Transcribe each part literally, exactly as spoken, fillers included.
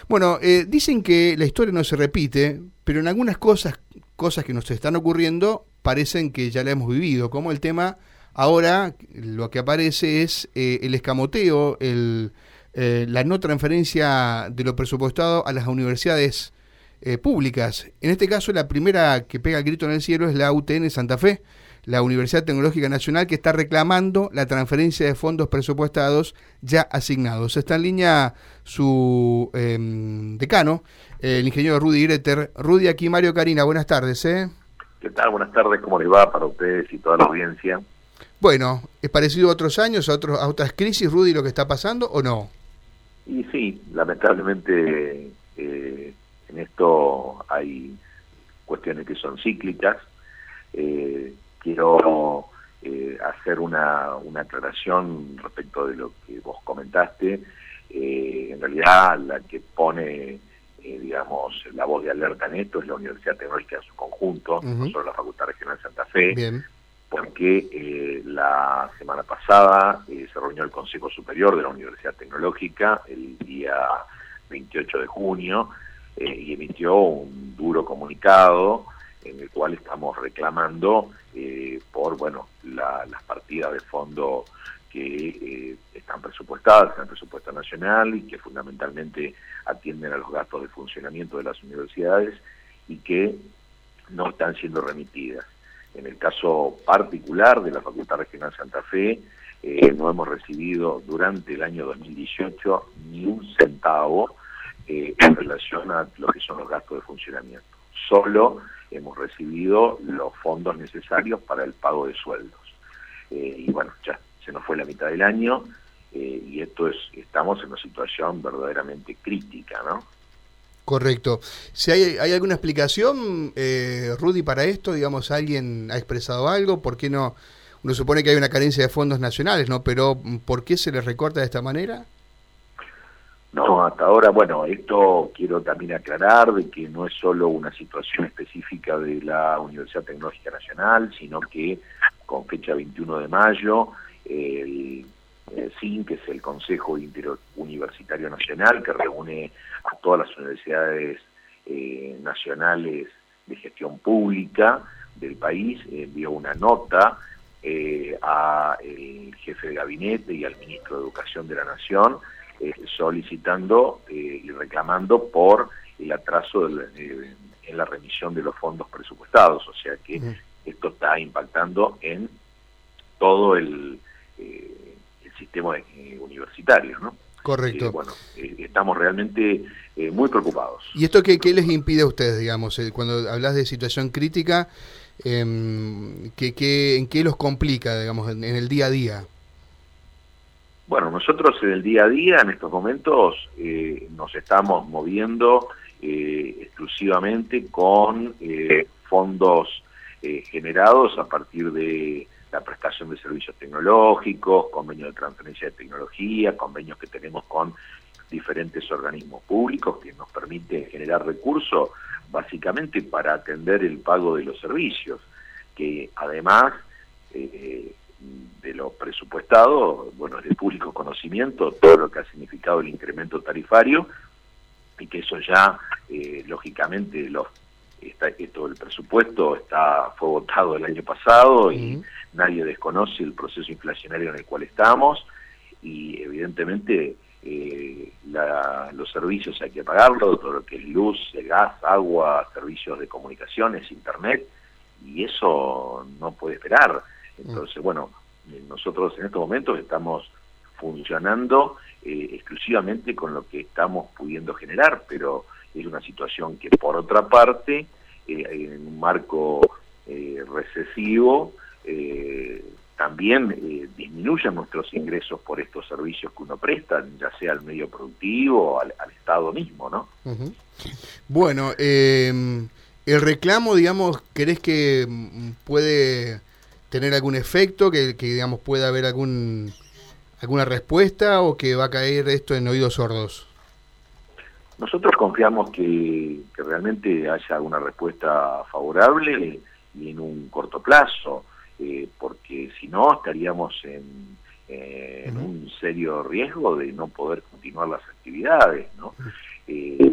Bueno, eh, dicen que la historia no se repite, pero en algunas cosas, cosas que nos están ocurriendo, parecen que ya la hemos vivido, como el tema, ahora lo que aparece es eh, el escamoteo, el, eh, la no transferencia de lo presupuestado a las universidades eh, públicas. En este caso, la primera que pega el grito en el cielo es la U T N Santa Fe, la Universidad Tecnológica Nacional, que está reclamando la transferencia de fondos presupuestados ya asignados. Está en línea su eh, decano, el ingeniero Rudy Greter. Rudy, aquí Mario Karina, buenas tardes. ¿eh? ¿Qué tal? Buenas tardes, ¿cómo les va para ustedes y toda la audiencia? Bueno, ¿es parecido a otros años, a, otros, a otras crisis, Rudy, lo que está pasando o no? Y sí, lamentablemente eh, en esto hay cuestiones que son cíclicas. Eh, quiero eh, hacer una, una aclaración respecto de lo que vos comentaste. Eh, en realidad la que pone, eh, digamos, la voz de alerta en esto es la Universidad Tecnológica en su conjunto, Uh-huh. no solo la Facultad Regional de Santa Fe. Bien. Porque eh, la semana pasada eh, se reunió el Consejo Superior de la Universidad Tecnológica el día veintiocho de junio eh, y emitió un duro comunicado en el cual estamos reclamando eh, por bueno la, las partidas de fondo que eh, están presupuestadas en el presupuesto nacional y que fundamentalmente atienden a los gastos de funcionamiento de las universidades y que no están siendo remitidas. En el caso particular de la Facultad Regional Santa Fe, eh, no hemos recibido durante el año dos mil dieciocho ni un centavo eh, en relación a lo que son los gastos de funcionamiento. Solo hemos recibido los fondos necesarios para el pago de sueldos. Eh, y bueno, ya se nos fue la mitad del año eh, y esto es, estamos en una situación verdaderamente crítica, ¿no? Correcto. Si hay, hay alguna explicación, eh, Rudy, para esto, digamos, ¿alguien ha expresado algo? ¿Por qué no? Uno supone que hay una carencia de fondos nacionales, ¿no? Pero ¿por qué se les recorta de esta manera? No, hasta ahora, bueno, esto quiero también aclarar de que no es solo una situación específica de la Universidad Tecnológica Nacional, sino que con fecha veintiuno de mayo, el Eh, S I N, que es el Consejo Interuniversitario Nacional, que reúne a todas las universidades eh, nacionales de gestión pública del país, envió una nota eh, al jefe de gabinete y al ministro de Educación de la Nación, eh, solicitando eh, y reclamando por el atraso del, eh, en la remisión de los fondos presupuestados, o sea que uh-huh. esto está impactando en todo el... Eh, sistema eh, universitario, ¿no? Correcto. Eh, bueno, eh, estamos realmente eh, muy preocupados. ¿Y esto qué, qué les impide a ustedes, digamos, eh, cuando hablas de situación crítica, eh, ¿qué, qué, en qué los complica, digamos, en, en el día a día? Bueno, nosotros en el día a día, en estos momentos, eh, nos estamos moviendo eh, exclusivamente con eh, fondos eh, generados a partir de la prestación de servicios tecnológicos, convenios de transferencia de tecnología, convenios que tenemos con diferentes organismos públicos que nos permiten generar recursos básicamente para atender el pago de los servicios, que además eh, de lo presupuestado, bueno, es de público conocimiento todo lo que ha significado el incremento tarifario y que eso ya, eh, lógicamente, los Está, esto, el presupuesto está fue votado el año pasado y uh-huh. nadie desconoce el proceso inflacionario en el cual estamos y evidentemente eh, la, los servicios hay que pagarlos, todo lo que es luz, gas, agua, servicios de comunicaciones, internet, y eso no puede esperar. Entonces, uh-huh. bueno, nosotros en estos momentos estamos funcionando eh, exclusivamente con lo que estamos pudiendo generar, pero es una situación que por otra parte, eh, en un marco eh, recesivo, eh, también eh, disminuyen nuestros ingresos por estos servicios que uno presta, ya sea al medio productivo o al, al Estado mismo, ¿no? Uh-huh. Bueno, eh, el reclamo, digamos, ¿crees que puede tener algún efecto, que, que digamos pueda haber algún alguna respuesta o que va a caer esto en oídos sordos? Nosotros confiamos que, que realmente haya una respuesta favorable y en un corto plazo, eh, porque si no estaríamos en, eh, en un serio riesgo de no poder continuar las actividades, ¿no? Eh,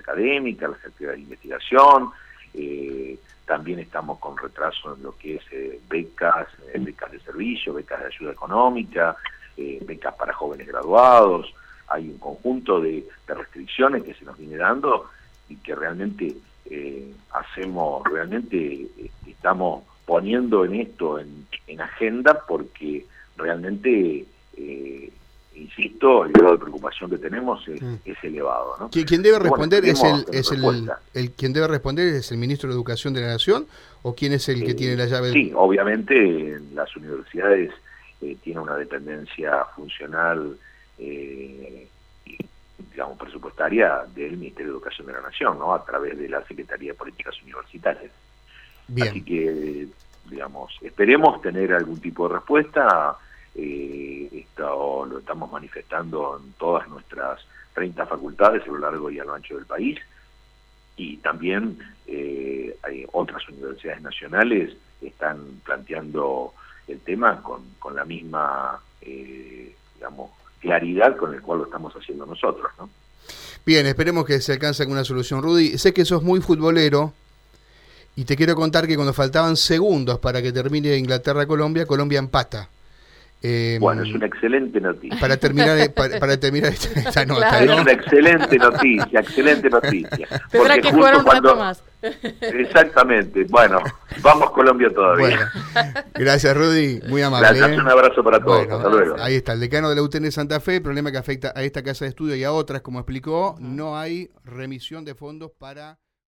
académicas, las actividades de investigación. Eh, también estamos con retraso en lo que es eh, becas, eh, becas de servicio, becas de ayuda económica, eh, becas para jóvenes graduados. Hay un conjunto de, de restricciones que se nos viene dando y que realmente eh, hacemos, realmente eh, estamos poniendo en esto en, en agenda porque realmente, eh, insisto, el grado de preocupación que tenemos es, mm. es elevado, ¿no? ¿Quién debe responder bueno, es, el, es el, el quien debe responder es el ministro de Educación de la Nación o quién es el que eh, tiene la llave? Sí, obviamente las universidades eh, tienen una dependencia funcional eh, digamos, presupuestaria del Ministerio de Educación de la Nación, ¿no? A través de la Secretaría de Políticas Universitarias. Bien. Así que, digamos, esperemos tener algún tipo de respuesta. Eh, esto lo estamos manifestando en todas nuestras treinta facultades a lo largo y a lo ancho del país. Y también eh, hay otras universidades nacionales que están planteando el tema con, con la misma, eh, digamos, claridad con el cual lo estamos haciendo nosotros, ¿no? Bien, esperemos que se alcance alguna solución. Rudy, sé que sos muy futbolero y te quiero contar que cuando faltaban segundos para que termine Inglaterra-Colombia, Colombia empata. Eh, bueno, es una excelente noticia. Para terminar para, para terminar esta, esta nota, claro. ¿no? Es una excelente noticia, excelente noticia. Tendrá que jugar un cuando... rato más. Exactamente. Bueno, vamos Colombia todavía. Bueno, gracias, Rudy, muy amable. Gracias, ¿eh? Un abrazo para todos. Bueno, hasta luego. Ahí está, el decano de la U T N Santa Fe, problema que afecta a esta casa de estudio y a otras, como explicó, no hay remisión de fondos para...